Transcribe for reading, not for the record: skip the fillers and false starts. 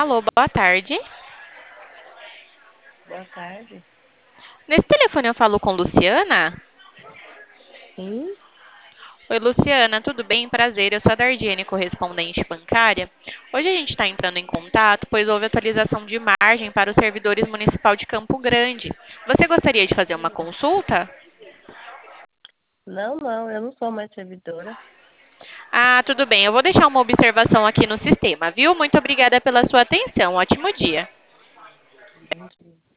Alô, boa tarde. Boa tarde. Nesse telefone eu falo com Luciana? Sim? Oi, Luciana, tudo bem? Prazer, eu sou a Dardiane, correspondente bancária. Hoje a gente está entrando em contato, pois houve atualização de margem para os servidores municipal de Campo Grande. Você gostaria de fazer uma consulta? Não, não, eu não sou mais servidora. Ah, tudo bem, eu vou deixar uma observação aqui no sistema, viu? Muito obrigada pela sua atenção. Ótimo dia. Bom dia.